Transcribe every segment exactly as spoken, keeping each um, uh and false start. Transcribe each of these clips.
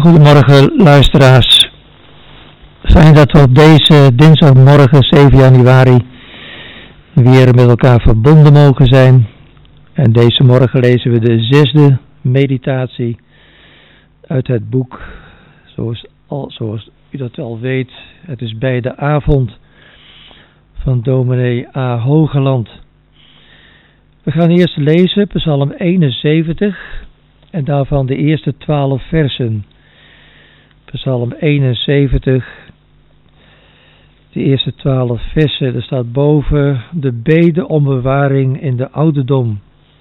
Goedemorgen luisteraars. Fijn dat we op deze dinsdagmorgen zeven januari weer met elkaar verbonden mogen zijn. En deze morgen lezen we de zesde meditatie uit het boek. Zoals, al, zoals u dat al weet, het is bij de avond van dominee A. Hogeland. We gaan eerst lezen Psalm eenenzeventig en daarvan de eerste twaalf versen. Psalm eenenzeventig, de eerste twaalf versen, er staat boven de bede om bewaring in de ouderdom.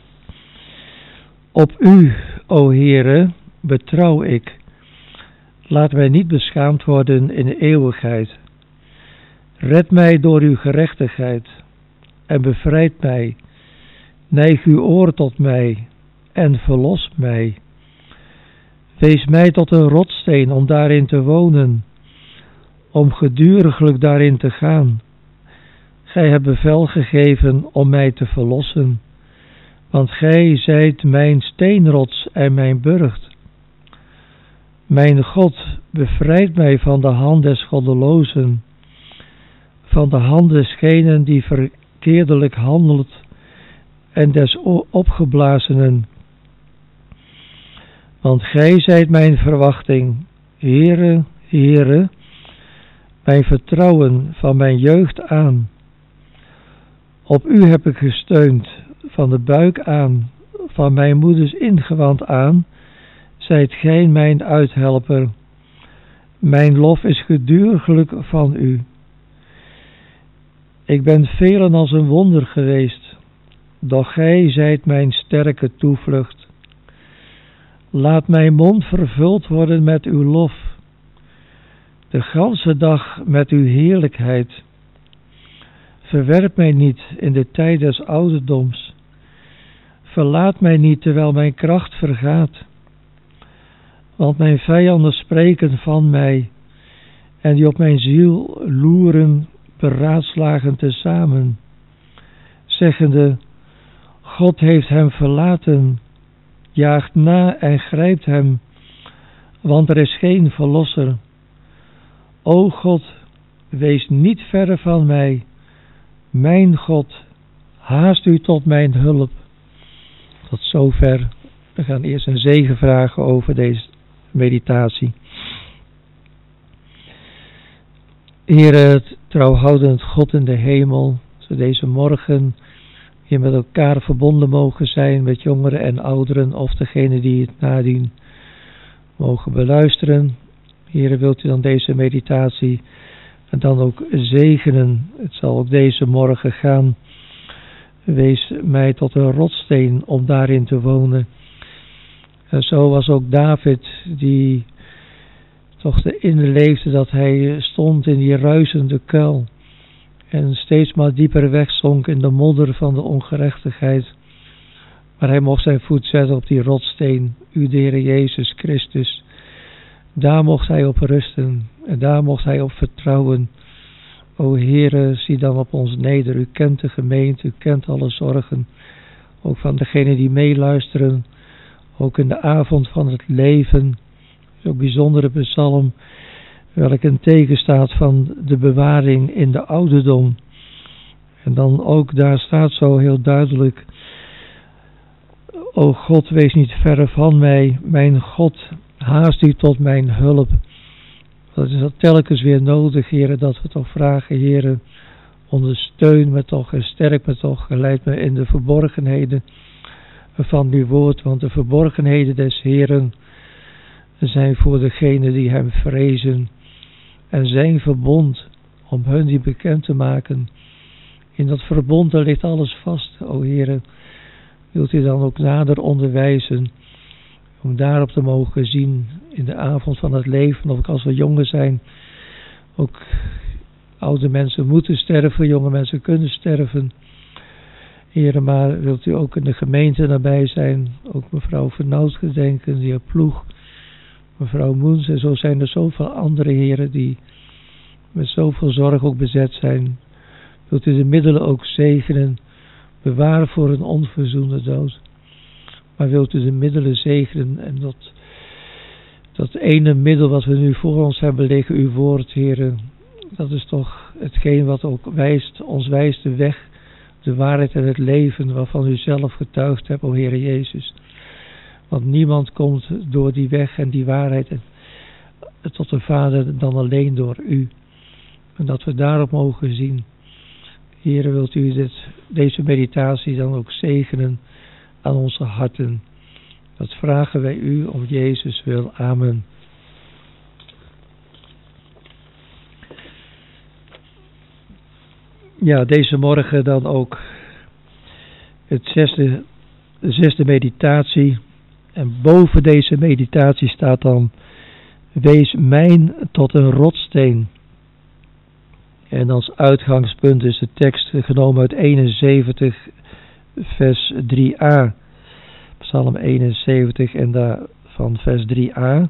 Op u, o Heere, betrouw ik. Laat mij niet beschaamd worden in de eeuwigheid. Red mij door uw gerechtigheid en bevrijd mij. Neig uw oor tot mij en verlos mij. Wees mij tot een rotsteen om daarin te wonen, om geduriglijk daarin te gaan. Gij hebt bevel gegeven om mij te verlossen, want gij zijt mijn steenrots en mijn burcht. Mijn God, bevrijd mij van de hand des goddelozen, van de hand desgenen die verkeerdelijk handelt en des opgeblazenen. Want gij zijt mijn verwachting, Heere, Heere, mijn vertrouwen van mijn jeugd aan. Op u heb ik gesteund, van de buik aan, van mijn moeders ingewand aan, zijt gij mijn uithelper. Mijn lof is geduriglijk van u. Ik ben velen als een wonder geweest, doch gij zijt mijn sterke toevlucht. Laat mijn mond vervuld worden met uw lof, de ganse dag met uw heerlijkheid. Verwerp mij niet in de tijd des ouderdoms. Verlaat mij niet terwijl mijn kracht vergaat. Want mijn vijanden spreken van mij, en die op mijn ziel loeren, beraadslagen tezamen, zeggende, God heeft hem verlaten. Jaagt na en grijpt hem, want er is geen verlosser. O God, wees niet verre van mij. Mijn God, haast u tot mijn hulp. Tot zover. We gaan eerst een zegen vragen over deze meditatie. Heere, trouwhoudend God in de hemel, zo deze morgen hier met elkaar verbonden mogen zijn, met jongeren en ouderen, of degene die het nadien mogen beluisteren. Heere, wilt u dan deze meditatie en dan ook zegenen. Het zal ook deze morgen gaan. Wees mij tot een rotsteen om daarin te wonen. En zo was ook David, die toch erin leefde dat hij stond in die ruisende kuil en steeds maar dieper wegzonk in de modder van de ongerechtigheid. Maar hij mocht zijn voet zetten op die rotsteen, u de Heer Jezus Christus. Daar mocht hij op rusten en daar mocht hij op vertrouwen. O Heere, zie dan op ons neder. U kent de gemeente, u kent alle zorgen. Ook van degenen die meeluisteren. Ook in de avond van het leven. Zo'n bijzondere psalm, welk een teken staat van de bewaring in de ouderdom. En dan ook daar staat zo heel duidelijk, o God, wees niet verre van mij, mijn God, haast u tot mijn hulp. Dat is dat telkens weer nodig, Heere, dat we toch vragen, Heere, ondersteun me toch en sterk me toch, en leid me in de verborgenheden van uw woord, want de verborgenheden des Heeren zijn voor degenen die hem vrezen en zijn verbond om hun die bekend te maken. In dat verbond daar ligt alles vast, o Heere. Wilt u dan ook nader onderwijzen om daarop te mogen zien in de avond van het leven, of ook als we jonger zijn, ook oude mensen moeten sterven, jonge mensen kunnen sterven. Heere, maar wilt u ook in de gemeente nabij zijn, ook mevrouw Vernauwt gedenken, de heer Ploeg, mevrouw Moens, en zo zijn er zoveel andere heren die met zoveel zorg ook bezet zijn. Wilt u de middelen ook zegenen, bewaren voor een onverzoende dood. Maar wilt u de middelen zegenen en dat, Dat ene middel wat we nu voor ons hebben liggen, uw woord, Heere, dat is toch hetgeen wat ook wijst, ons wijst de weg, de waarheid en het leven waarvan u zelf getuigd hebt, o Heere Jezus. Want niemand komt door die weg en die waarheid en, tot de Vader dan alleen door u. En dat we daarop mogen zien. Heere, wilt u dit, deze meditatie dan ook zegenen aan onze harten. Dat vragen wij u om Jezus wil. Amen. Ja, deze morgen dan ook het zesde, de zesde meditatie. En boven deze meditatie staat dan: wees mijn tot een rotsteen. En als uitgangspunt is de tekst genomen uit eenenzeventig vers drie a. Psalm eenenzeventig en daarvan vers drie a.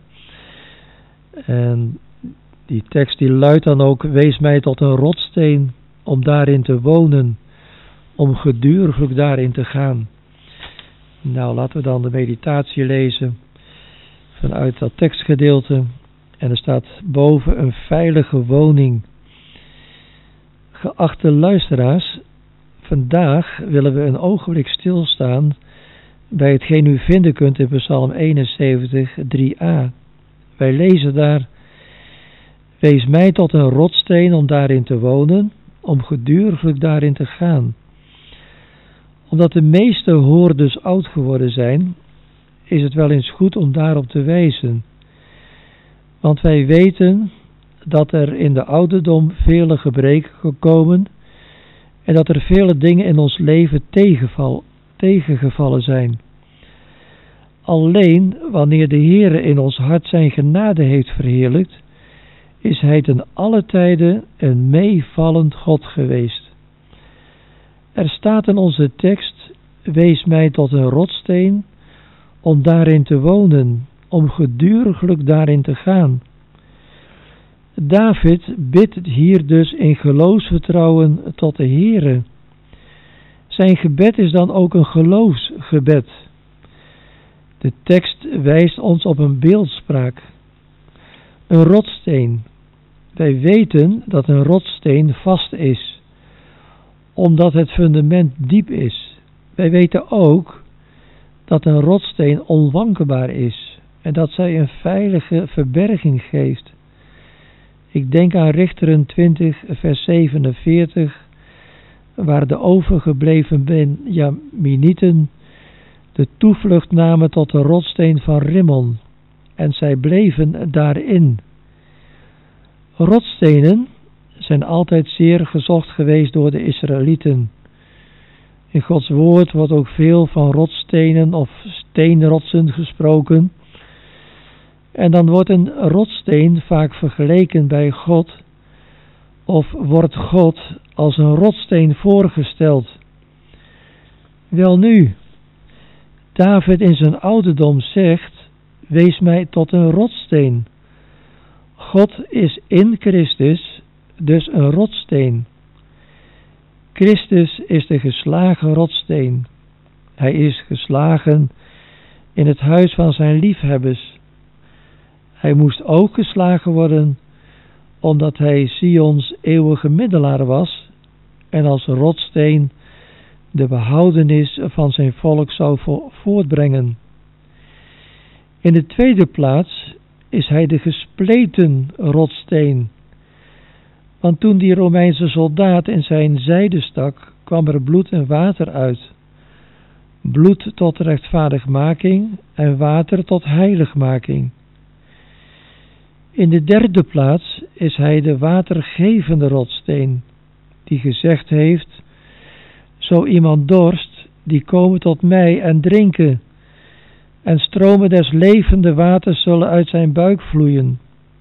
En die tekst die luidt dan ook: wees mij tot een rotsteen om daarin te wonen, om geduriglijk daarin te gaan. Nou, laten we dan de meditatie lezen vanuit dat tekstgedeelte. En er staat boven: een veilige woning. Geachte luisteraars, vandaag willen we een ogenblik stilstaan bij hetgeen u vinden kunt in Psalm eenenzeventig drie a. Wij lezen daar: wees mij tot een rotsteen om daarin te wonen, om geduriglijk daarin te gaan. Omdat de meeste hoorders oud geworden zijn, is het wel eens goed om daarop te wijzen. Want wij weten dat er in de ouderdom vele gebreken komen en dat er vele dingen in ons leven tegenval, tegengevallen zijn. Alleen wanneer de Heere in ons hart zijn genade heeft verheerlijkt, is hij ten alle tijden een meevallend God geweest. Er staat in onze tekst: wees mij tot een rotsteen om daarin te wonen, om geduriglijk daarin te gaan. David bidt hier dus in geloofsvertrouwen tot de Heere. Zijn gebed is dan ook een geloofsgebed. De tekst wijst ons op een beeldspraak. Een rotsteen. Wij weten dat een rotsteen vast is, omdat het fundament diep is. Wij weten ook dat een rotsteen onwankelbaar is en dat zij een veilige verberging geeft. Ik denk aan Richteren twintig vers zevenenveertig, waar de overgebleven Benjaminieten de toevlucht namen tot de rotsteen van Rimmon, en zij bleven daarin. Rotstenen zijn altijd zeer gezocht geweest door de Israëlieten. In Gods woord wordt ook veel van rotstenen of steenrotsen gesproken. En dan wordt een rotsteen vaak vergeleken bij God, of wordt God als een rotsteen voorgesteld. Welnu, David in zijn ouderdom zegt: wees mij tot een rotsteen. God is in Christus dus een rotsteen. Christus is de geslagen rotsteen. Hij is geslagen in het huis van zijn liefhebbers. Hij moest ook geslagen worden omdat hij Sions eeuwige middelaar was en als rotsteen de behoudenis van zijn volk zou voortbrengen. In de tweede plaats is hij de gespleten rotsteen. Want toen die Romeinse soldaat in zijn zijde stak, kwam er bloed en water uit. Bloed tot rechtvaardigmaking en water tot heiligmaking. In de derde plaats is hij de watergevende rotsteen, die gezegd heeft: zo iemand dorst, die komen tot mij en drinken, en stromen des levende waters zullen uit zijn buik vloeien.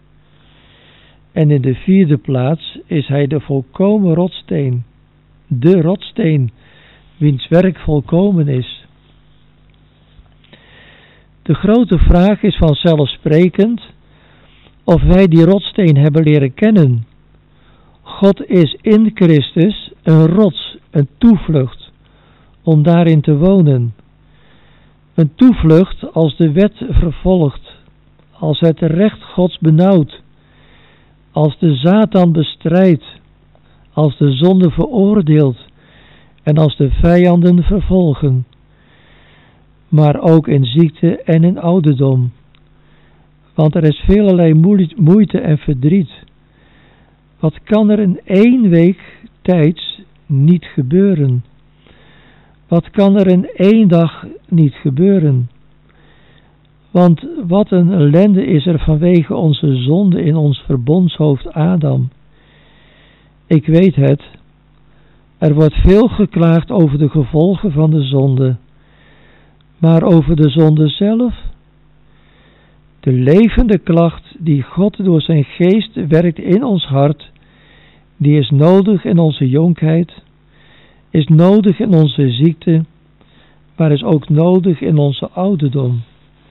En in de vierde plaats is hij de volkomen rotsteen, de rotsteen, wiens werk volkomen is. De grote vraag is vanzelfsprekend of wij die rotsteen hebben leren kennen. God is in Christus een rots, een toevlucht, om daarin te wonen. Een toevlucht als de wet vervolgt, als het recht Gods benauwt, als de Satan bestrijdt, als de zonde veroordeelt en als de vijanden vervolgen, maar ook in ziekte en in ouderdom. Want er is velerlei moeite en verdriet. Wat kan er in één week tijds niet gebeuren? Wat kan er in één dag niet gebeuren? Want wat een ellende is er vanwege onze zonde in ons verbondshoofd Adam. Ik weet het, er wordt veel geklaagd over de gevolgen van de zonde, maar over de zonde zelf? De levende klacht die God door zijn geest werkt in ons hart, die is nodig in onze jonkheid, is nodig in onze ziekte, maar is ook nodig in onze ouderdom.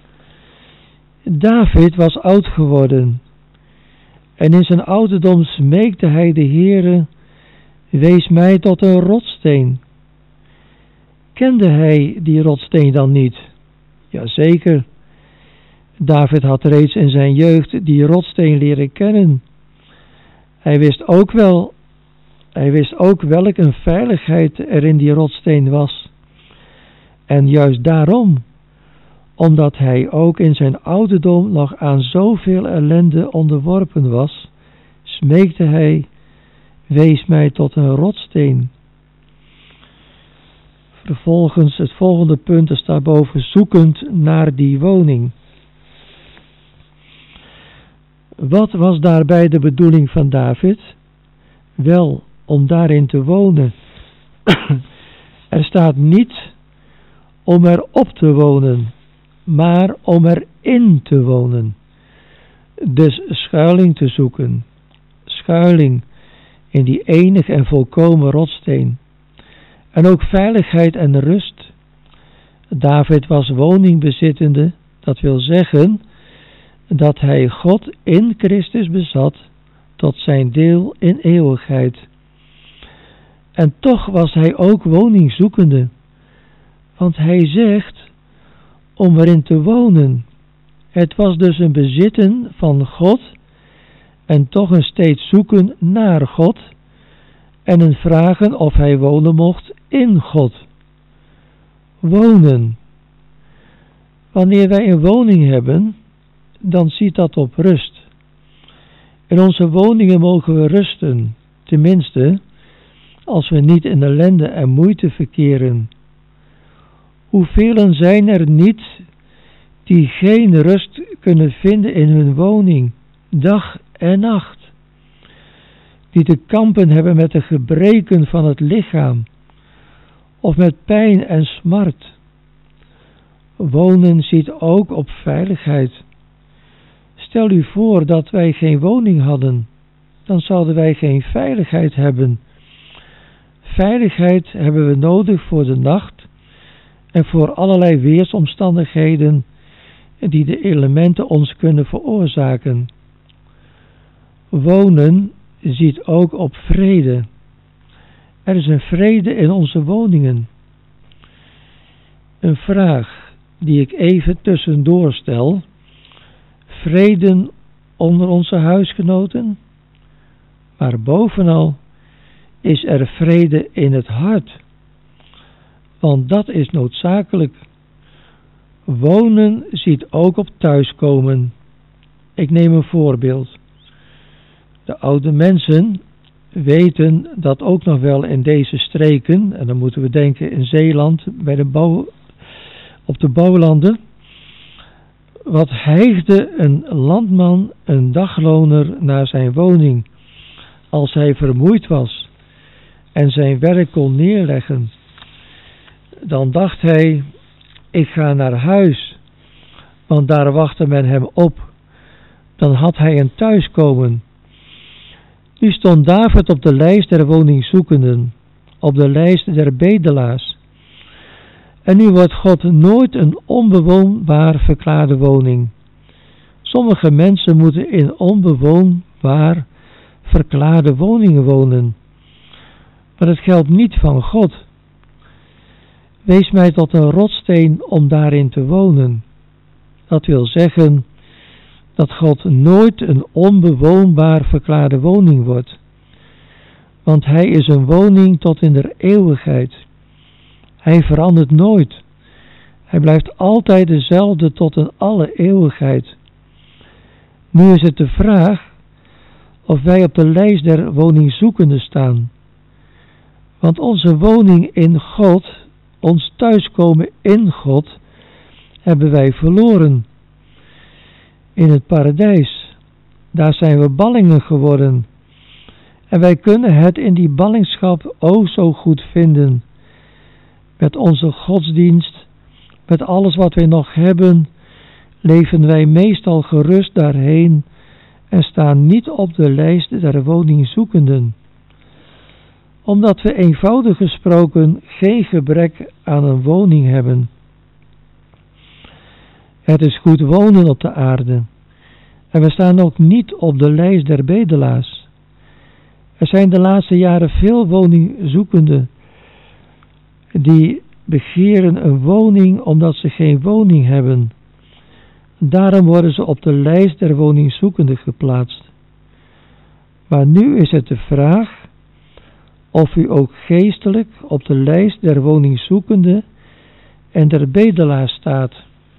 David was oud geworden en in zijn ouderdom smeekte hij de Heere, wees mij tot een rotsteen. Kende hij die rotsteen dan niet? Jazeker. David had reeds in zijn jeugd die rotsteen leren kennen. Hij wist ook wel, hij wist ook welk een veiligheid er in die rotsteen was. En juist daarom, omdat hij ook in zijn ouderdom nog aan zoveel ellende onderworpen was, smeekte hij, wees mij tot een rotsteen. Vervolgens het volgende punt is daarboven, zoekend naar die woning. Wat was daarbij de bedoeling van David? Wel, om daarin te wonen. Er staat niet om erop te wonen, maar om erin te wonen. Dus schuiling te zoeken. Schuiling in die enige en volkomen rotsteen. En ook veiligheid en rust. David was woningbezittende, dat wil zeggen dat hij God in Christus bezat tot zijn deel in eeuwigheid. En toch was hij ook woningzoekende, want hij zegt om erin te wonen. Het was dus een bezitten van God en toch een steeds zoeken naar God en een vragen of hij wonen mocht in God. Wonen. Wanneer wij een woning hebben, dan ziet dat op rust. In onze woningen mogen we rusten, tenminste, als we niet in ellende en moeite verkeren. Hoeveel zijn er niet die geen rust kunnen vinden in hun woning, dag en nacht, die te kampen hebben met de gebreken van het lichaam, of met pijn en smart. Wonen ziet ook op veiligheid. Stel u voor dat wij geen woning hadden, dan zouden wij geen veiligheid hebben. Veiligheid hebben we nodig voor de nacht en voor allerlei weersomstandigheden die de elementen ons kunnen veroorzaken. Wonen ziet ook op vrede. Er is een vrede in onze woningen. Een vraag die ik even tussendoor stel. Vrede onder onze huisgenoten, maar bovenal is er vrede in het hart, want dat is noodzakelijk. Wonen ziet ook op thuiskomen. Ik neem een voorbeeld. De oude mensen weten dat ook nog wel in deze streken, en dan moeten we denken in Zeeland, bij de bouw, op de bouwlanden. Wat hijgde een landman, een dagloner, naar zijn woning, als hij vermoeid was en zijn werk kon neerleggen. Dan dacht hij, ik ga naar huis, want daar wachtte men hem op. Dan had hij een thuiskomen. Nu stond David op de lijst der woningzoekenden, op de lijst der bedelaars. En nu wordt God nooit een onbewoonbaar verklaarde woning. Sommige mensen moeten in onbewoonbaar verklaarde woningen wonen. Maar het geldt niet van God. Wees mij tot een rotsteen om daarin te wonen. Dat wil zeggen, dat God nooit een onbewoonbaar verklaarde woning wordt. Want hij is een woning tot in de eeuwigheid. Hij verandert nooit. Hij blijft altijd dezelfde tot in alle eeuwigheid. Nu is het de vraag of wij op de lijst der woningzoekenden staan. Want onze woning in God, ons thuiskomen in God, hebben wij verloren. In het paradijs, daar zijn we ballingen geworden. En wij kunnen het in die ballingschap o zo goed vinden. Met onze godsdienst, met alles wat wij nog hebben, leven wij meestal gerust daarheen en staan niet op de lijst der woningzoekenden. Omdat we eenvoudig gesproken geen gebrek aan een woning hebben. Het is goed wonen op de aarde. En we staan ook niet op de lijst der bedelaars. Er zijn de laatste jaren veel woningzoekenden die begeren een woning omdat ze geen woning hebben. Daarom worden ze op de lijst der woningzoekenden geplaatst. Maar nu is het de vraag of u ook geestelijk op de lijst der woningzoekenden en der bedelaars staat.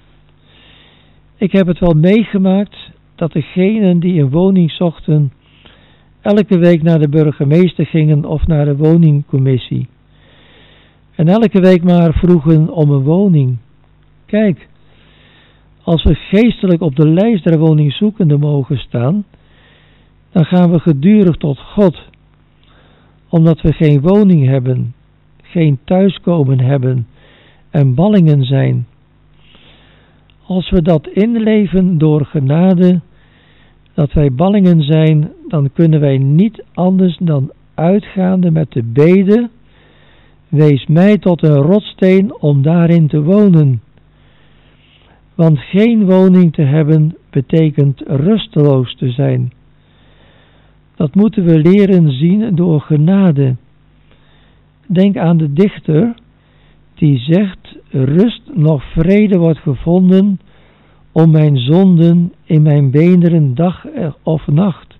Ik heb het wel meegemaakt dat degenen die een woning zochten elke week naar de burgemeester gingen of naar de woningcommissie. En elke week maar vroegen om een woning. Kijk, als we geestelijk op de lijst der woningzoekenden mogen staan, dan gaan we gedurig tot God, omdat we geen woning hebben, geen thuiskomen hebben en ballingen zijn. Als we dat inleven door genade, dat wij ballingen zijn, dan kunnen wij niet anders dan uitgaande met de bede: wees mij tot een rotsteen om daarin te wonen. Want geen woning te hebben betekent rusteloos te zijn. Dat moeten we leren zien door genade. Denk aan de dichter die zegt: rust noch vrede wordt gevonden om mijn zonden in mijn beenderen dag of nacht.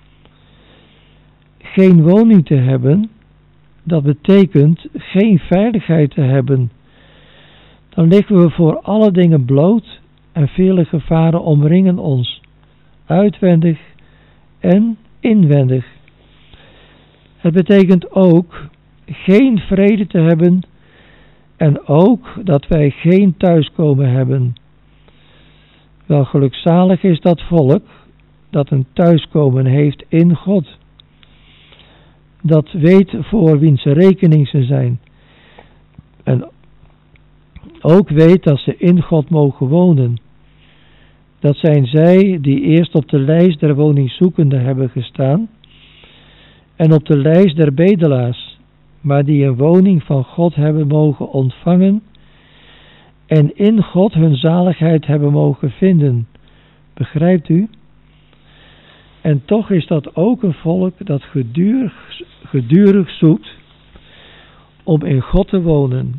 Geen woning te hebben, dat betekent geen veiligheid te hebben. Dan liggen we voor alle dingen bloot en vele gevaren omringen ons, uitwendig en inwendig. Het betekent ook geen vrede te hebben en ook dat wij geen thuiskomen hebben. Wel gelukzalig is dat volk dat een thuiskomen heeft in God. Dat weet voor wiens rekening ze zijn. En ook weet dat ze in God mogen wonen. Dat zijn zij die eerst op de lijst der woningzoekenden hebben gestaan en op de lijst der bedelaars, maar die een woning van God hebben mogen ontvangen en in God hun zaligheid hebben mogen vinden. Begrijpt u? En toch is dat ook een volk dat gedurig, gedurig zoekt om in God te wonen.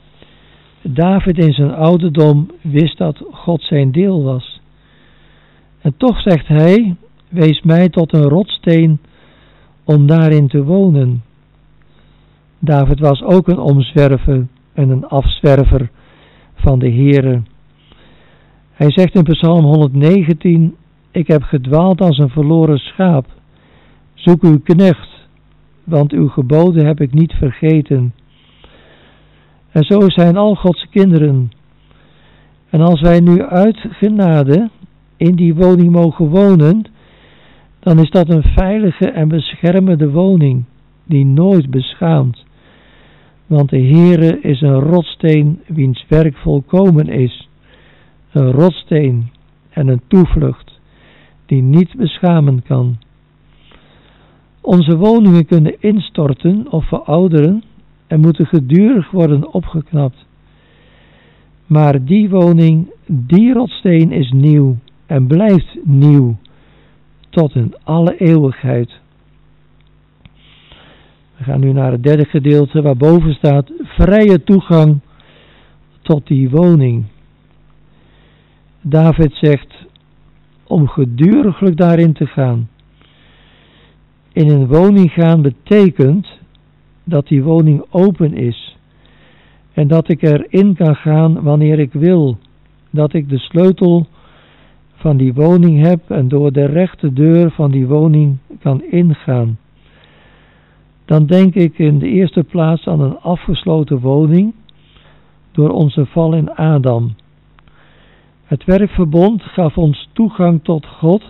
David in zijn ouderdom wist dat God zijn deel was. En toch zegt hij: wees mij tot een rotsteen om daarin te wonen. David was ook een omzwerver en een afzwerver van de Heere. Hij zegt in Psalm honderdnegentien: ik heb gedwaald als een verloren schaap. Zoek uw knecht, want uw geboden heb ik niet vergeten. En zo zijn al Gods kinderen. En als wij nu uit genade in die woning mogen wonen, dan is dat een veilige en beschermende woning, die nooit beschaamt. Want de Heere is een rotsteen wiens werk volkomen is. Een rotsteen en een toevlucht die niet beschamen kan. Onze woningen kunnen instorten of verouderen en moeten gedurig worden opgeknapt. Maar die woning, die rotsteen is nieuw en blijft nieuw tot in alle eeuwigheid. We gaan nu naar het derde gedeelte waarboven staat: vrije toegang tot die woning. David zegt: om geduriglijk daarin te gaan. In een woning gaan betekent dat die woning open is en dat ik erin kan gaan wanneer ik wil, dat ik de sleutel van die woning heb en door de rechte deur van die woning kan ingaan. Dan denk ik in de eerste plaats aan een afgesloten woning door onze val in Adam. Het werkverbond gaf ons toegang tot God,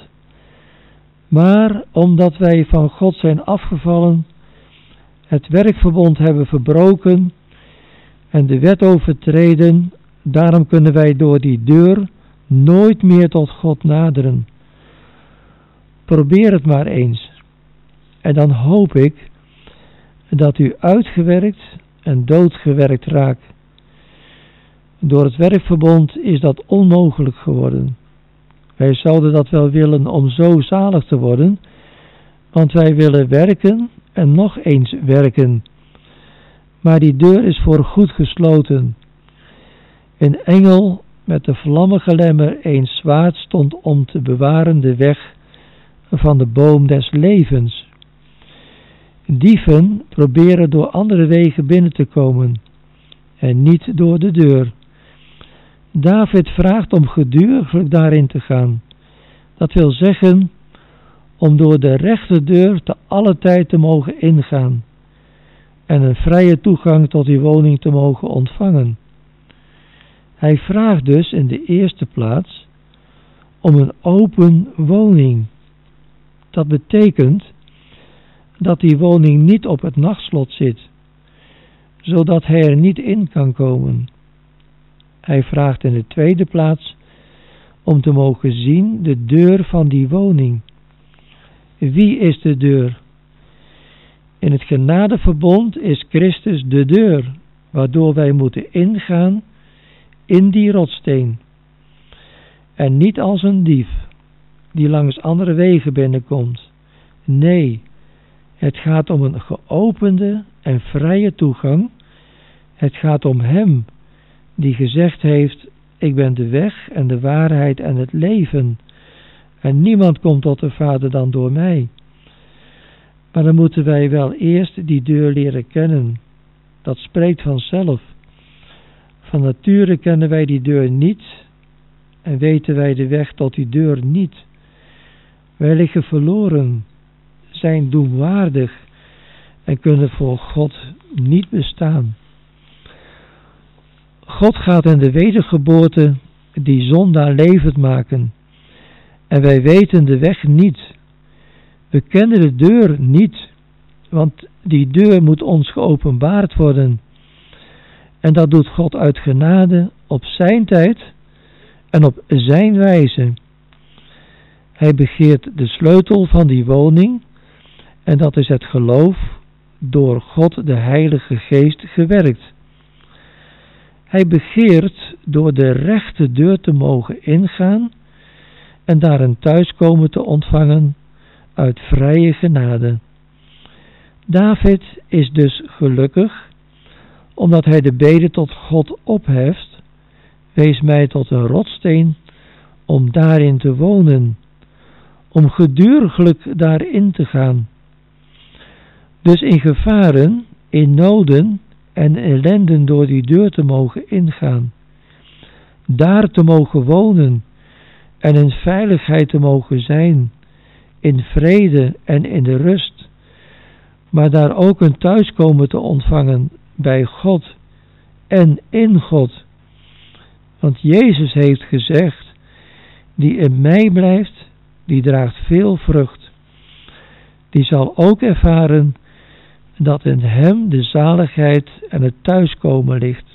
maar omdat wij van God zijn afgevallen, het werkverbond hebben verbroken en de wet overtreden, daarom kunnen wij door die deur nooit meer tot God naderen. Probeer het maar eens. En dan hoop ik dat u uitgewerkt en doodgewerkt raakt. Door het werkverbond is dat onmogelijk geworden. Wij zouden dat wel willen om zo zalig te worden, want wij willen werken en nog eens werken. Maar die deur is voor goed gesloten. Een engel met de vlammige lemmer een zwaard stond om te bewaren de weg van de boom des levens. Dieven proberen door andere wegen binnen te komen en niet door de deur. David vraagt om geduriglijk daarin te gaan. Dat wil zeggen om door de rechte deur te alle tijd te mogen ingaan en een vrije toegang tot die woning te mogen ontvangen. Hij vraagt dus in de eerste plaats om een open woning. Dat betekent dat die woning niet op het nachtslot zit, zodat hij er niet in kan komen. Hij vraagt in de tweede plaats om te mogen zien de deur van die woning. Wie is de deur? In het genadeverbond is Christus de deur, waardoor wij moeten ingaan in die rotsteen. En niet als een dief die langs andere wegen binnenkomt. Nee, het gaat om een geopende en vrije toegang. Het gaat om hem die gezegd heeft: ik ben de weg en de waarheid en het leven. En niemand komt tot de Vader dan door mij. Maar dan moeten wij wel eerst die deur leren kennen. Dat spreekt vanzelf. Van nature kennen wij die deur niet en weten wij de weg tot die deur niet. Wij liggen verloren, zijn doemwaardig en kunnen voor God niet bestaan. God gaat in de wedergeboorte die zondaar levend maken en wij weten de weg niet. We kennen de deur niet, want die deur moet ons geopenbaard worden. En dat doet God uit genade op zijn tijd en op zijn wijze. Hij begeert de sleutel van die woning en dat is het geloof door God de Heilige Geest gewerkt. Hij begeert door de rechte deur te mogen ingaan en daar een thuiskomen te ontvangen uit vrije genade. David is dus gelukkig omdat hij de bede tot God opheft: wees mij tot een rotsteen om daarin te wonen, om geduriglijk daarin te gaan. Dus in gevaren, in noden en ellenden door die deur te mogen ingaan, daar te mogen wonen en in veiligheid te mogen zijn, in vrede en in de rust, maar daar ook een thuiskomen te ontvangen bij God en in God. Want Jezus heeft gezegd: die in mij blijft, die draagt veel vrucht. Die zal ook ervaren dat in hem de zaligheid en het thuiskomen ligt.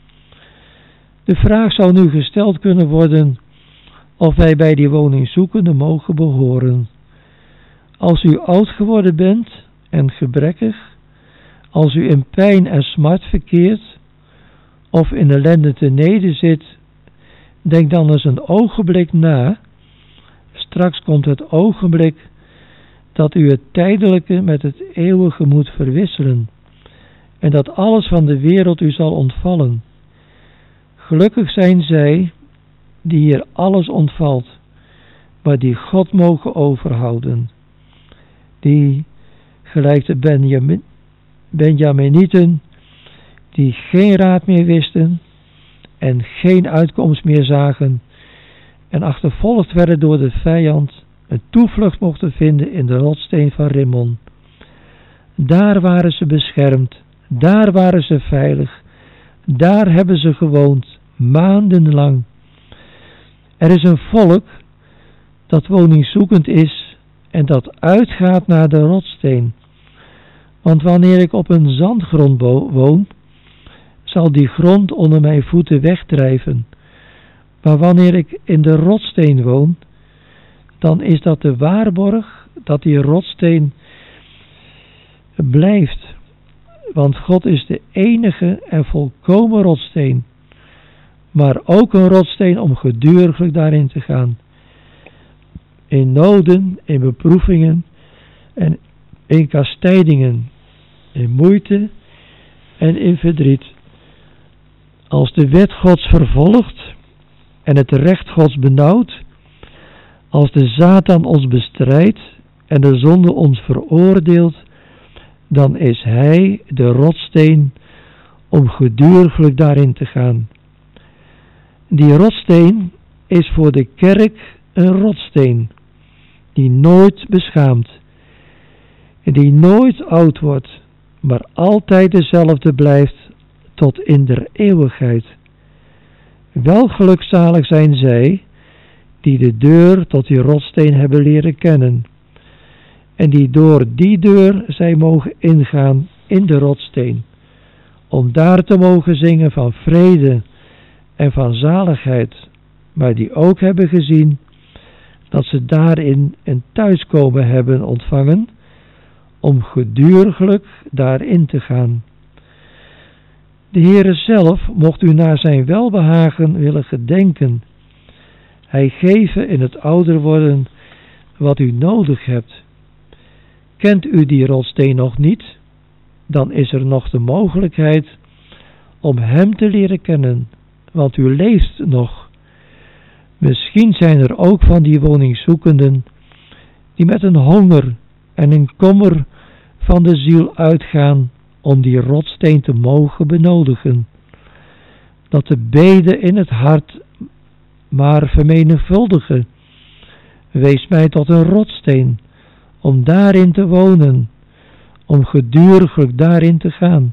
De vraag zou nu gesteld kunnen worden of wij bij die woningzoekende mogen behoren. Als u oud geworden bent en gebrekkig, als u in pijn en smart verkeert, of in ellende te neder zit, denk dan eens een ogenblik na. Straks komt het ogenblik dat u het tijdelijke met het eeuwige moet verwisselen, en dat alles van de wereld u zal ontvallen. Gelukkig zijn zij die hier alles ontvalt, maar die God mogen overhouden. Die, gelijk de Benjamin, Benjaminieten, die geen raad meer wisten en geen uitkomst meer zagen en achtervolgd werden door de vijand, een toevlucht mochten vinden in de rotssteen van Rimmon. Daar waren ze beschermd, daar waren ze veilig, daar hebben ze gewoond, maandenlang. Er is een volk dat woningzoekend is en dat uitgaat naar de rotssteen. Want wanneer ik op een zandgrond woon, zal die grond onder mijn voeten wegdrijven. Maar wanneer ik in de rotssteen woon, dan is dat de waarborg dat die rotssteen blijft. Want God is de enige en volkomen rotsteen. Maar ook een rotsteen om geduriglijk daarin te gaan. In noden, in beproevingen en in kastijdingen, in moeite en in verdriet. Als de wet Gods vervolgt en het recht Gods benauwt, als de Satan ons bestrijdt en de zonde ons veroordeelt, dan is hij de rotssteen om geduriglijk daarin te gaan. Die rotssteen is voor de kerk een rotssteen die nooit beschaamt, die nooit oud wordt, maar altijd dezelfde blijft tot in der eeuwigheid. Wel gelukzalig zijn zij die de deur tot die rotssteen hebben leren kennen en die door die deur zij mogen ingaan in de rotssteen, om daar te mogen zingen van vrede en van zaligheid, maar die ook hebben gezien dat ze daarin een thuiskomen hebben ontvangen, om geduriglijk daarin te gaan. De Heere zelf mocht u naar zijn welbehagen willen gedenken. Hij geven in het ouder worden wat u nodig hebt. Kent u die rotsteen nog niet? Dan is er nog de mogelijkheid om hem te leren kennen, want u leeft nog. Misschien zijn er ook van die woningzoekenden die met een honger en een kommer van de ziel uitgaan om die rotsteen te mogen benodigen. Dat de beden in het hart maar vermenigvuldigen. Wees mij tot een rotsteen om daarin te wonen, om geduriglijk daarin te gaan.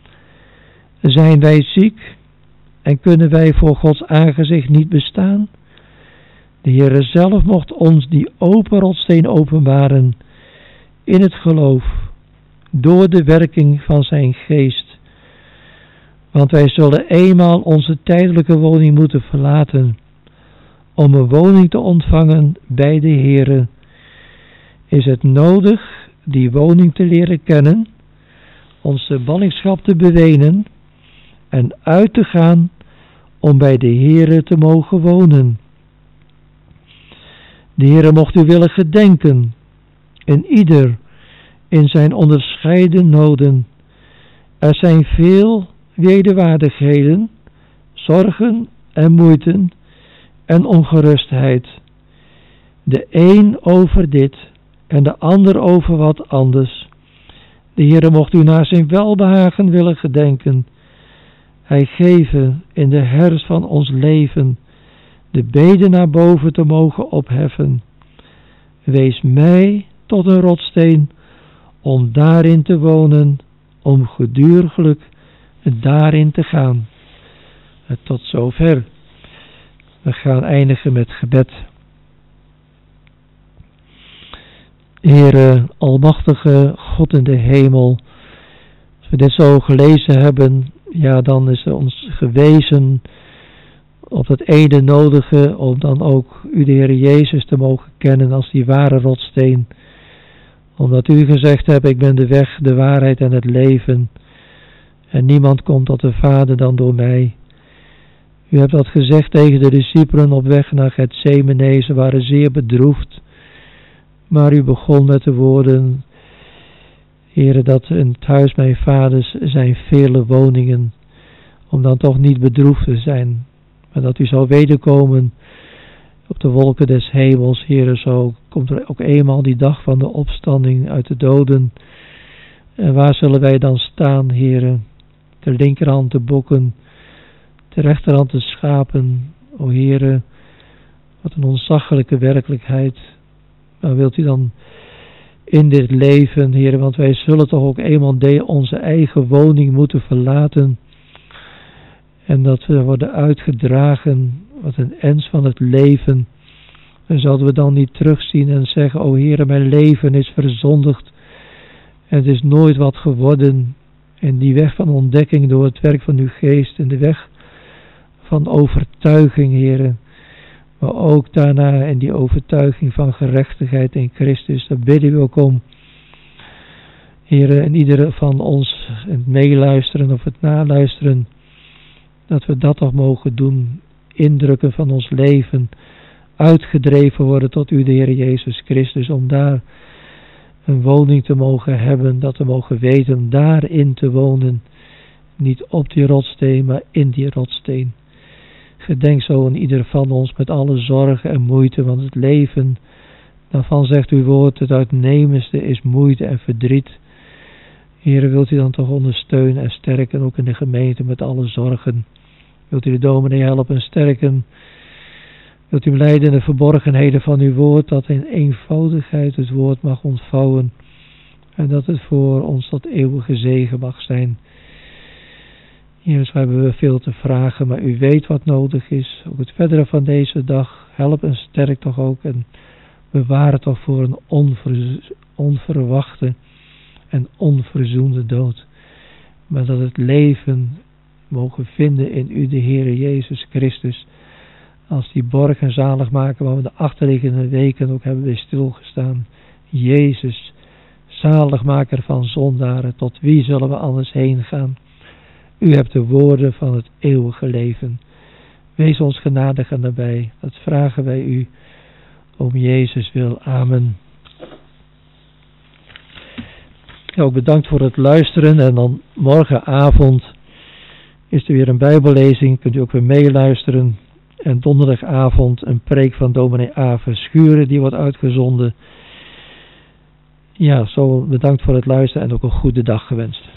Zijn wij ziek en kunnen wij voor Gods aangezicht niet bestaan? De Heere zelf mocht ons die open rotsteen openbaren in het geloof, door de werking van zijn geest. Want wij zullen eenmaal onze tijdelijke woning moeten verlaten, om een woning te ontvangen bij de Heere. Is het nodig die woning te leren kennen, onze ballingschap te bewenen en uit te gaan om bij de Heere te mogen wonen. De Heere mocht u willen gedenken, en ieder in zijn onderscheiden noden. Er zijn veel wederwaardigheden, zorgen en moeiten en ongerustheid. De een over dit en de ander over wat anders. De Heere mocht u naar zijn welbehagen willen gedenken. Hij geven in de herfst van ons leven de beden naar boven te mogen opheffen. Wees mij tot een rotsteen om daarin te wonen, om geduriglijk daarin te gaan. En tot zover. We gaan eindigen met gebed. Heere, almachtige God in de hemel, als we dit zo gelezen hebben, ja, dan is er ons gewezen op het ene nodige om dan ook u de Heer Jezus te mogen kennen als die ware rotsteen. Omdat u gezegd hebt, ik ben de weg, de waarheid en het leven. En niemand komt tot de Vader dan door mij. U hebt dat gezegd tegen de discipelen op weg naar Getsemane. Ze waren zeer bedroefd. Maar u begon met de woorden, Heere, dat in het huis mijn vaders zijn vele woningen. Om dan toch niet bedroefd te zijn. Maar dat u zou wederkomen op de wolken des hemels, Heere, zo komt er ook eenmaal die dag van de opstanding uit de doden. En waar zullen wij dan staan, Heere? De linkerhand de bokken, de rechterhand de schapen. O Heere, wat een ontzaglijke werkelijkheid. Maar wilt u dan in dit leven, Heere, want wij zullen toch ook eenmaal de, onze eigen woning moeten verlaten. En dat we worden uitgedragen, wat een ens van het leven. En zouden we dan niet terugzien en zeggen, o Heere, mijn leven is verzondigd. En het is nooit wat geworden. En die weg van ontdekking door het werk van uw geest en de weg van overtuiging, Heere. Maar ook daarna in die overtuiging van gerechtigheid in Christus. Daar bidden we ook om. Heere, en iedere van ons, het meeluisteren of het naluisteren, dat we dat toch mogen doen. Indrukken van ons leven. Uitgedreven worden tot u, de Heer Jezus Christus. Om daar een woning te mogen hebben. Dat we mogen weten daarin te wonen. Niet op die rotsteen, maar in die rotsteen. Gedenk zo aan ieder van ons met alle zorgen en moeite. Want het leven, daarvan zegt uw woord, het uitnemendste is moeite en verdriet. Heere, wilt u dan toch ondersteunen en sterken, ook in de gemeente met alle zorgen. Wilt u de dominee helpen en sterken. Wilt u hem leiden in de verborgenheden van uw woord, dat in eenvoudigheid het woord mag ontvouwen. En dat het voor ons tot eeuwige zegen mag zijn. Heer, zo hebben we veel te vragen, maar u weet wat nodig is. Ook het verdere van deze dag, help en sterk toch ook. En bewaar het toch voor een onver, onverwachte en onverzoende dood. Maar dat het leven mogen vinden in u, de Heere Jezus Christus. Als die borg en zaligmaker waar we de achterliggende weken ook hebben bij stilgestaan. Jezus, zaligmaker van zondaren, tot wie zullen we anders heen gaan? U hebt de woorden van het eeuwige leven. Wees ons genadig en nabij. Dat vragen wij u om Jezus wil. Amen. Ja, ook bedankt voor het luisteren. En dan morgenavond is er weer een bijbellezing. Kunt u ook weer meeluisteren. En donderdagavond een preek van dominee A. Verschuren. Die wordt uitgezonden. Ja, zo bedankt voor het luisteren en ook een goede dag gewenst.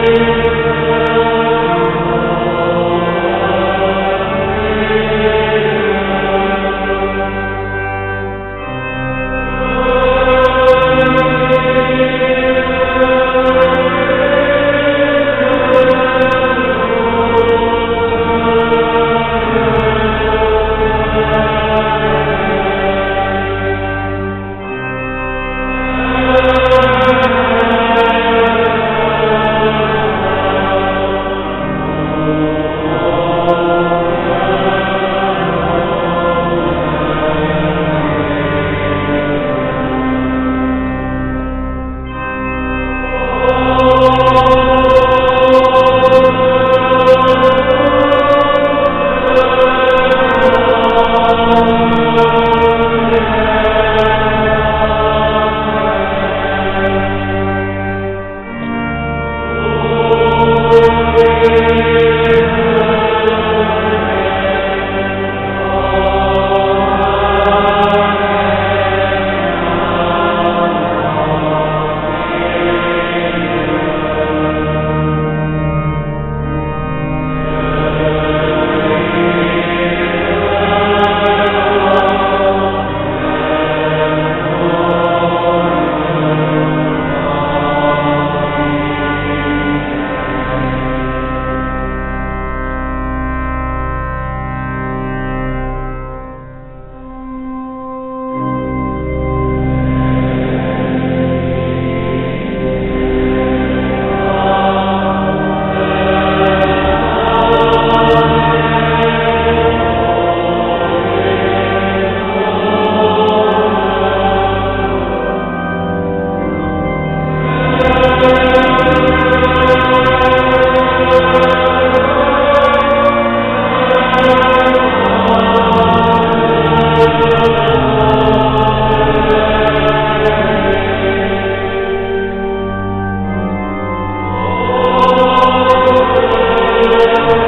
Amen.